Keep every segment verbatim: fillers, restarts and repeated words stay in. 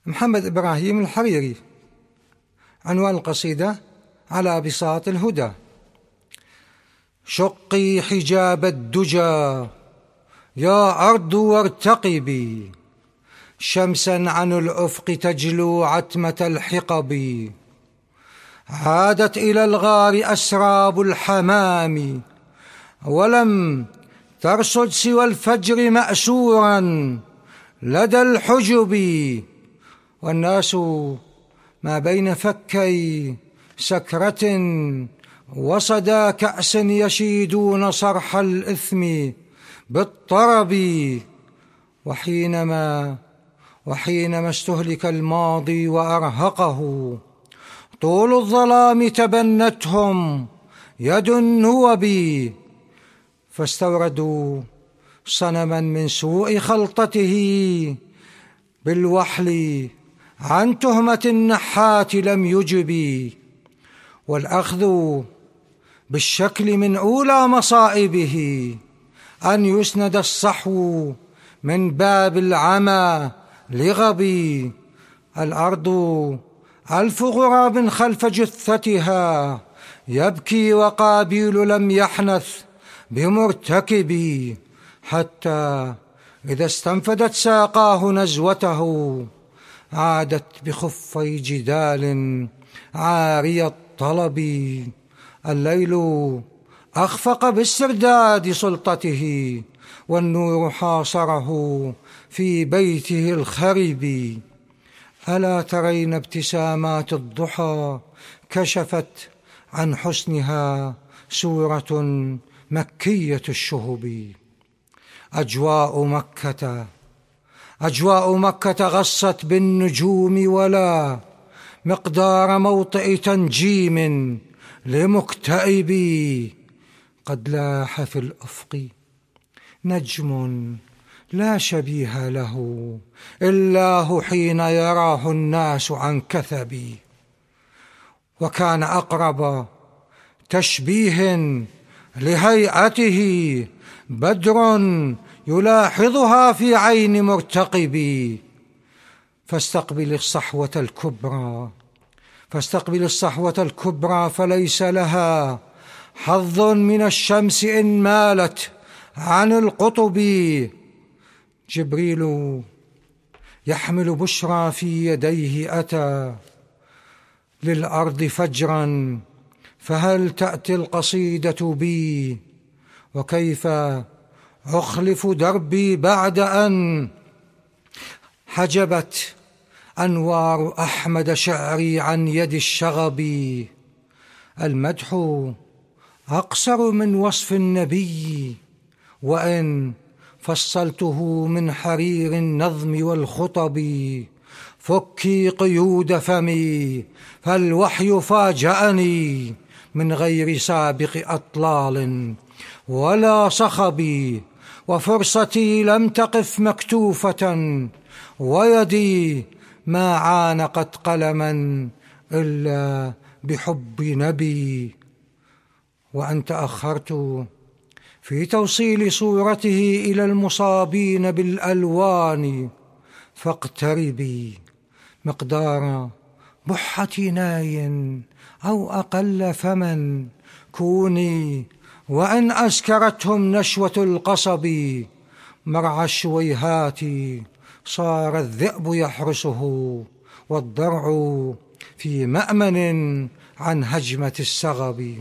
محمد إبراهيم الحريري. عنوان القصيدة: على بساط الهدى. شقي حجاب الدجى يا أرض وارتقبي، شمسا عن الأفق تجلو عتمة الحقب. عادت إلى الغار أسراب الحمام، ولم ترصد سوى الفجر مأسورا لدى الحجب. والناس ما بين فكي سكرة وصدى كأس يشيدون صرح الإثم بالطرب. وحينما وحينما استهلك الماضي وأرهقه طول الظلام تبنتهم يد النوب، فاستوردوا صنما من سوء خلطته بالوحل عن تهمة النحات لم يجب. والأخذ بالشكل من أولى مصائبه أن يسند الصحو من باب العمى لغبي. الأرض ألف غراب خلف جثتها يبكي، وقابيل لم يحنث بمرتكب. حتى إذا استنفدت ساقاه نزوته عادت بخفي جدال عاري الطلب. الليل أخفق باسترداد سلطته، والنور حاصره في بيته الخرب. ألا ترين ابتسامات الضحى كشفت عن حسنها سورة مكية الشهب. أجواء مكة أجواء مكة غصت بالنجوم، ولا مقدار موطئ تنجيم لمكتئب. قد لاح في الأفق نجم لا شبيه له إلا هو حين يراه الناس عن كثب. وكان أقرب تشبيه لهيئته بدر يلاحظها في عين مرتقب. فاستقبل الصحوة الكبرى فاستقبل الصحوة الكبرى فليس لها حظ من الشمس إن مالت عن القطب. جبريل يحمل بشرى في يديه أتى للأرض فجرا، فهل تأتي القصيدة بي؟ وكيف أخلف دربي بعد أن حجبت أنوار أحمد شعري عن يد الشغب. المدح أقصر من وصف النبي، وإن فصلته من حرير النظم والخطب. فكي قيود فمي فالوحي فاجأني من غير سابق أطلال ولا صخب. وفرصتي لم تقف مكتوفة، ويدي ما عانقت قلما إلا بحب نبي. وأن تأخرت في توصيل صورته إلى المصابين بالألوان، فاقتربي مقدار بحة ناي أو أقل فمن كوني. وإن أسكرتهم نشوة القصب مرعى الشويهات صار الذئب يحرسه، والضرع في مأمن عن هجمة السغب.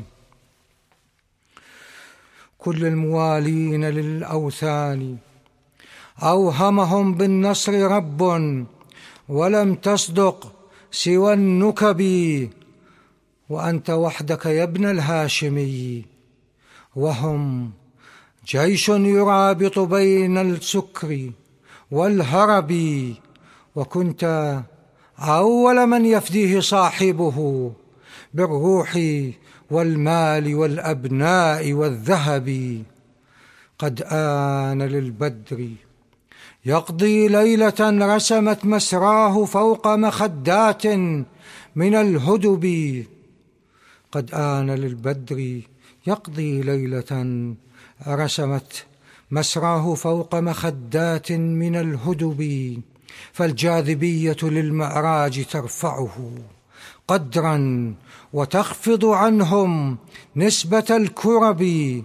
كل الموالين للأوثان أوهمهم بالنصر رب، ولم تصدق سوى النكب. وأنت وحدك يا ابن الهاشمي، وهم جيش يرابط بين السكر والهرب. وكنت أول من يفديه صاحبه بالروح والمال والأبناء والذهب. قد آن للبدر يقضي ليلة رسمت مسراه فوق مخدات من الهدب. قد آن للبدر يقضي ليلة رسمت مسراه فوق مخدات من الهدب. فالجاذبية للمعراج ترفعه قدرا وتخفض عنهم نسبة الكرب.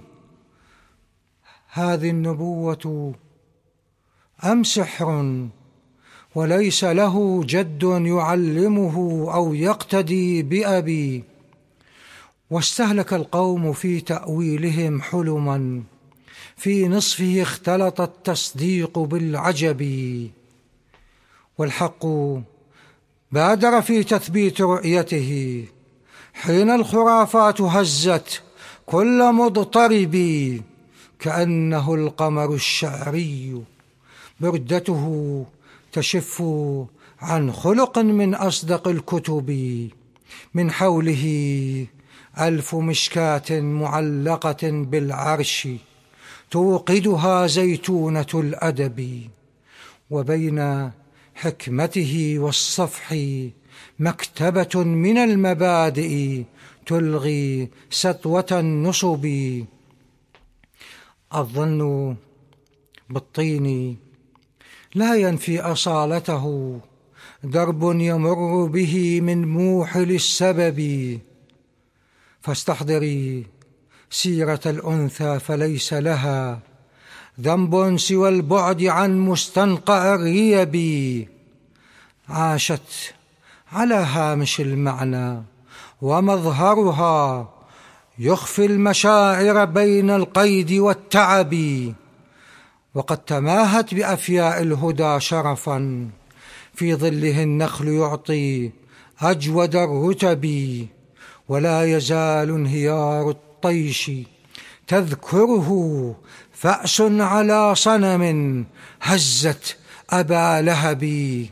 هذه النبوة أم سحر؟ وليس له جد يعلمه أو يقتدي بأبي. واستهلك القوم في تأويلهم حلما، في نصفه اختلط التصديق بالعجب. والحق بادر في تثبيت رؤيته حين الخرافات هزت كل مضطرب. كأنه القمر الشعري بردته تشف عن خلق من أصدق الكتب. من حوله ألف مشكاة معلقة بالعرش توقدها زيتونة الأدب. وبين حكمته والصفح مكتبة من المبادئ تلغي سطوة النصب. الظن بالطين لا ينفي أصالته، درب يمر به من موحل السبب. فاستحضري سيرة الأنثى فليس لها ذنب سوى البعد عن مستنقع الريب. عاشت على هامش المعنى ومظهرها يخفي المشاعر بين القيد والتعب. وقد تماهت بأفياء الهدى شرفا، في ظله النخل يعطي أجود الرتب. ولا يزال انهيار الطيش تذكره فأس على صنم هزت أبا لهب.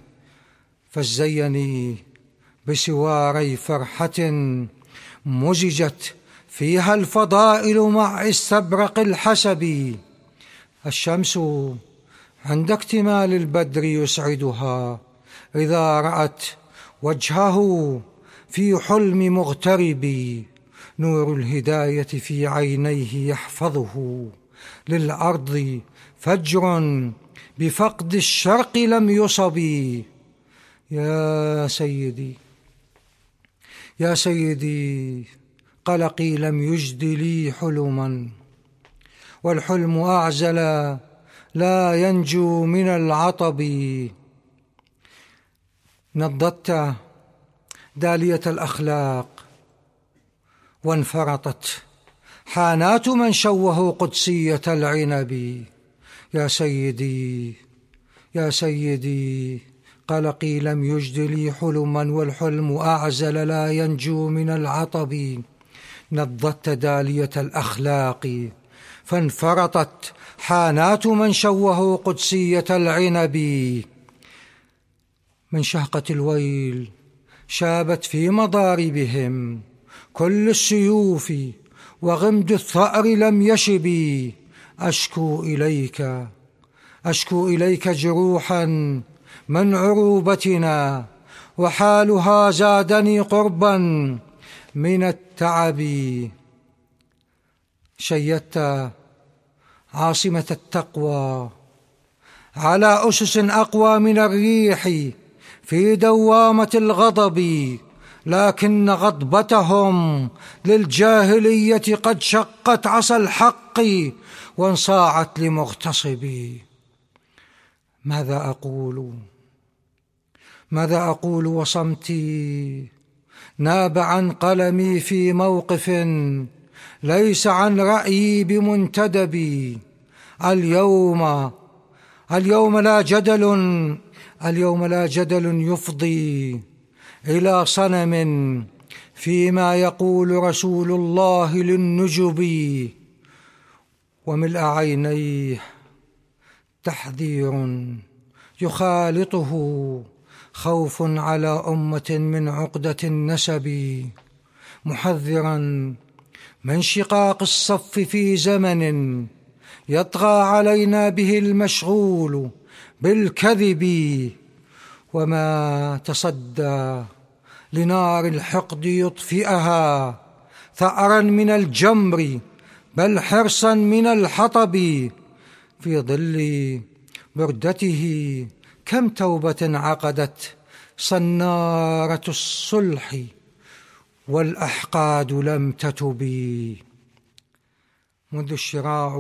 فازيني بسواري فرحة مزجت فيها الفضائل مع استبرق الحسب. الشمس عند اكتمال البدر يسعدها إذا رأت وجهه في حلم مغترب. نور الهداية في عينيه يحفظه، للأرض فجر بفقد الشرق لم يصب. يا سيدي يا سيدي قلقي لم يجد لي حلما، والحلم أعزل لا ينجو من العطب. نضدت دالية الأخلاق وانفرطت حانات من شوه قدسية العنب. يا سيدي يا سيدي قلقي لم يجد لي حلما، والحلم أعزل لا ينجو من العطب. نضدت دالية الأخلاق فانفرطت حانات من شوه قدسية العنب. من شهقة الويل شابت في مضاربهم كل السيوف، وغمد الثأر لم يشب. أشكو إليك أشكو إليك جروحا من عروبتنا، وحالها زادني قربا من التعب. شيدت عاصمة التقوى على أسس أقوى من الريح في دوامة الغضب، لكن غضبتهم للجاهلية قد شقت عصا الحق وانصاعت لمغتصبي. ماذا أقول ماذا أقول وصمتي ناب عن قلمي في موقف ليس عن رأيي بمنتدبي. اليوم اليوم لا جدل اليوم لا جدل يفضي إلى صنم فيما يقول رسول الله للنجب. وملء عينيه تحذير يخالطه خوف على أمة من عقدة النسب، محذرا من شقاق الصف في زمن يطغى علينا به المشغول بالكذب. وما تصدى لنار الحقد يطفئها ثأرا من الجمر بل حرصا من الحطب. في ظل بردته كم توبة عقدت صنارة الصلح والأحقاد لم تتبي. منذ الشراع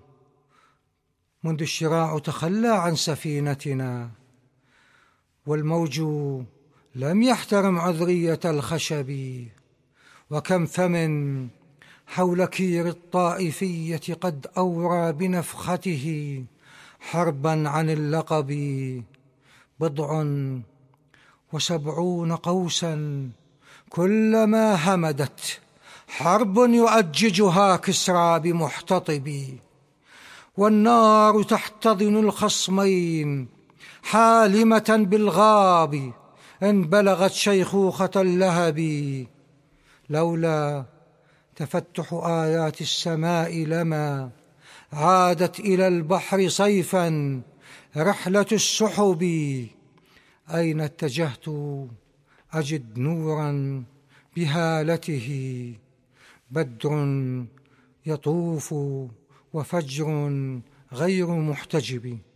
منذ الشراع تخلى عن سفينتنا، والموج لم يحترم عذرية الخشب. وكم فم حول كير الطائفية قد أورى بنفخته حربا عن اللقب. بضع وسبعون قوسا كلما همدت حرب يؤججها كسرى بمحتطب. والنار تحتضن الخصمين حالمة بالغاب إن بلغت شيخوخة اللهب. لولا تفتح آيات السماء لما عادت إلى البحر صيفا رحلة السحب. أين اتجهت أجد نورا بهالته، بدر يطوف وفجر غير محتجب.